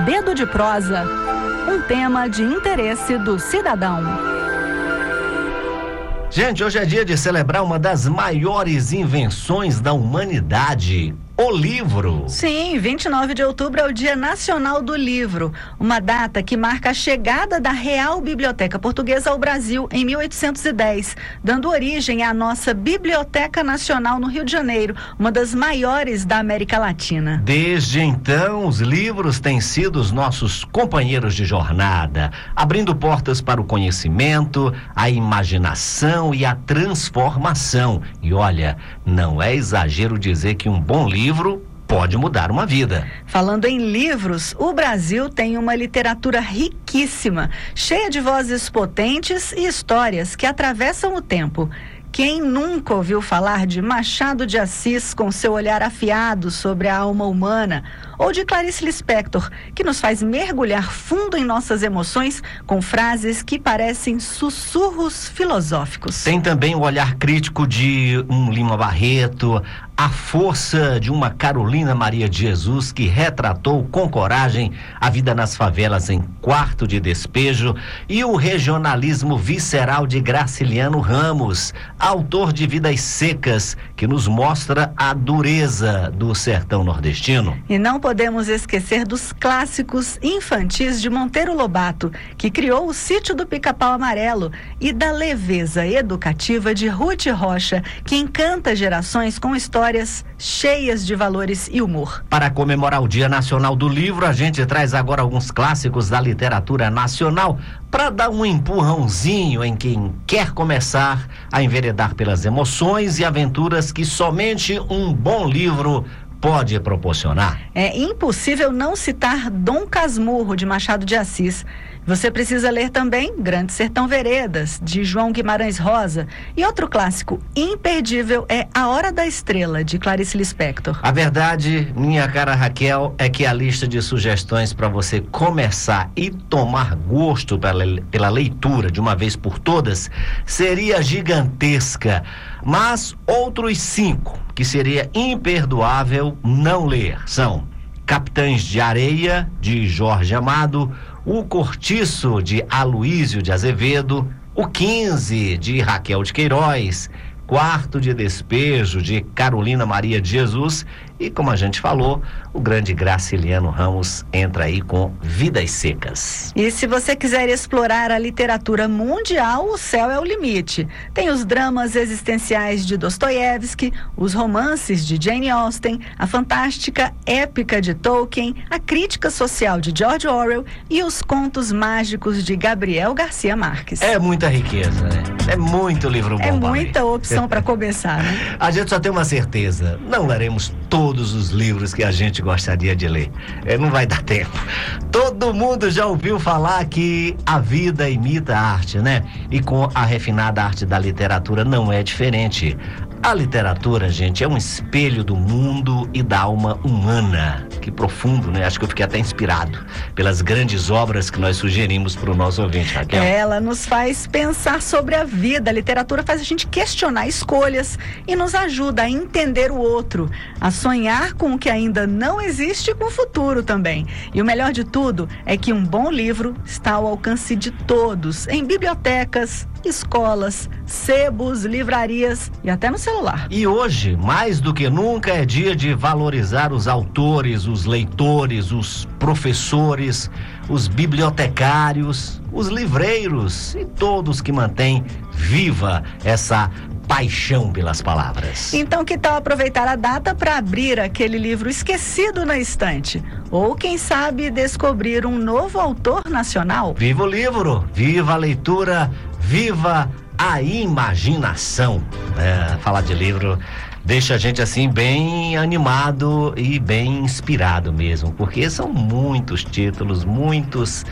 Dedo de Prosa, um tema de interesse do cidadão. Gente, hoje é dia de celebrar uma das maiores invenções da humanidade, o livro. Sim, 29 de outubro é o Dia Nacional do Livro, uma data que marca a chegada da Real Biblioteca Portuguesa ao Brasil em 1810, dando origem à nossa Biblioteca Nacional no Rio de Janeiro, uma das maiores da América Latina. Desde então, os livros têm sido os nossos companheiros de jornada, abrindo portas para o conhecimento, a imaginação e a transformação. E olha, não é exagero dizer que um bom livro pode mudar uma vida. Falando em livros, o Brasil tem uma literatura riquíssima, cheia de vozes potentes e histórias que atravessam o tempo. Quem nunca ouviu falar de Machado de Assis com seu olhar afiado sobre a alma humana? Ou de Clarice Lispector, que nos faz mergulhar fundo em nossas emoções com frases que parecem sussurros filosóficos. Tem também o olhar crítico de um Lima Barreto, a força de uma Carolina Maria de Jesus, que retratou com coragem a vida nas favelas em Quarto de Despejo, e o regionalismo visceral de Graciliano Ramos, autor de Vidas Secas, que nos mostra a dureza do sertão nordestino. E não podemos esquecer dos clássicos infantis de Monteiro Lobato, que criou o Sítio do Pica-Pau Amarelo, e da leveza educativa de Ruth Rocha, que encanta gerações com histórias cheias de valores e humor. Para comemorar o Dia Nacional do Livro, a gente traz agora alguns clássicos da literatura nacional para dar um empurrãozinho em quem quer começar a enveredar pelas emoções e aventuras que somente um bom livro pode proporcionar. É impossível não citar Dom Casmurro, de Machado de Assis. Você precisa ler também Grande Sertão Veredas, de João Guimarães Rosa. E outro clássico imperdível é A Hora da Estrela, de Clarice Lispector. A verdade, minha cara Raquel, é que a lista de sugestões para você começar e tomar gosto pela leitura de uma vez por todas seria gigantesca. Mas outros 5 que seria imperdoável não ler são Capitães de Areia, de Jorge Amado, O Cortiço, de Aloísio de Azevedo, O 15, de Raquel de Queiroz, Quarto de Despejo, de Carolina Maria de Jesus, e, como a gente falou, o grande Graciliano Ramos entra aí com Vidas Secas. E se você quiser explorar a literatura mundial, o céu é o limite. Tem os dramas existenciais de Dostoiévski, os romances de Jane Austen, a fantástica épica de Tolkien, a crítica social de George Orwell e os contos mágicos de Gabriel Garcia Marques. É muita riqueza, né? É muito livro bom. É muita opção para começar, né? A gente só tem uma certeza: não leremos todos os livros que a gente gostaria de ler. Não vai dar tempo. Todo mundo já ouviu falar que a vida imita a arte, né? E com a refinada arte da literatura não é diferente. A literatura, gente, é um espelho do mundo e da alma humana. Que profundo, né? Acho que eu fiquei até inspirado pelas grandes obras que nós sugerimos para o nosso ouvinte, Raquel. Ela nos faz pensar sobre a vida. A literatura faz a gente questionar escolhas e nos ajuda a entender o outro, a sonhar com o que ainda não existe e com o futuro também. E o melhor de tudo é que um bom livro está ao alcance de todos, em bibliotecas, escolas, sebos, livrarias e até no celular. E hoje, mais do que nunca, é dia de valorizar os autores, os leitores, os professores, os bibliotecários, os livreiros e todos que mantêm viva essa paixão pelas palavras. Então, que tal aproveitar a data para abrir aquele livro esquecido na estante? Ou, quem sabe, descobrir um novo autor nacional? Viva o livro, viva a leitura, viva a imaginação. Falar de livro deixa a gente assim bem animado e bem inspirado mesmo, porque são muitos títulos, muitas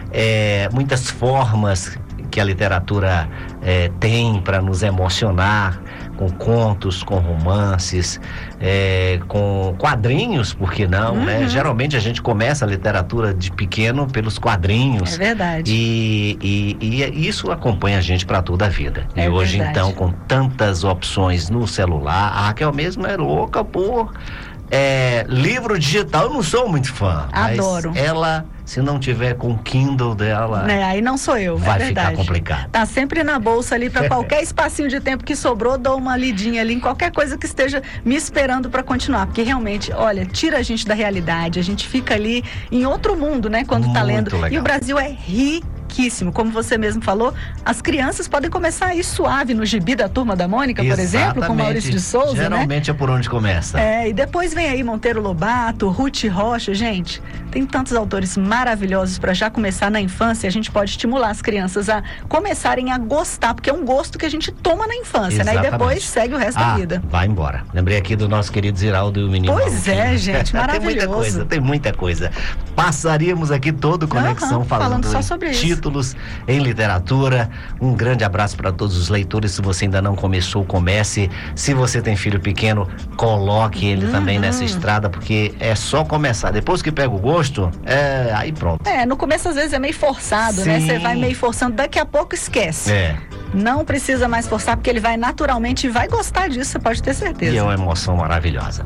formas que a literatura tem para nos emocionar, com contos, com romances, com quadrinhos, por que não, né? Geralmente a gente começa a literatura de pequeno pelos quadrinhos. É verdade. E isso acompanha a gente para toda a vida. E hoje, então, com tantas opções no celular, a Raquel mesmo é louca por Livro digital eu não sou muito fã. Adoro. Mas ela, se não tiver com o Kindle dela, aí não sou eu, vai é verdade. ficar complicado. Tá sempre na bolsa ali, para qualquer espacinho de tempo que sobrou, dou uma lidinha ali em qualquer coisa que esteja me esperando para continuar, porque realmente, olha, tira a gente da realidade, a gente fica ali em outro mundo, né, quando tá lendo. Muito legal. E o Brasil é riquíssimo, como você mesmo falou, as crianças podem começar a ir suave no gibi da Turma da Mônica, por exemplo, com Maurício de Souza, geralmente, né? é por onde começa. E depois vem aí Monteiro Lobato, Ruth Rocha, gente, tem tantos autores maravilhosos para já começar na infância. A gente pode estimular as crianças a começarem a gostar, porque é um gosto que a gente toma na infância, Exatamente. né? E depois segue o resto da vida. Vai embora. Lembrei aqui do nosso querido Ziraldo e o Menino Pois Maluquinho. gente, maravilhoso. Tem muita coisa. Passaríamos aqui todo Conexão falando só sobre títulos em literatura. Um grande abraço para todos os leitores. Se você ainda não começou, comece. Se você tem filho pequeno, coloque ele também nessa estrada, porque é só começar. Depois que pega o gosto, aí pronto. No começo às vezes é meio forçado, né? Você vai meio forçando, daqui a pouco esquece. Não precisa mais forçar, porque ele vai naturalmente e vai gostar disso, você pode ter certeza. E é uma emoção maravilhosa.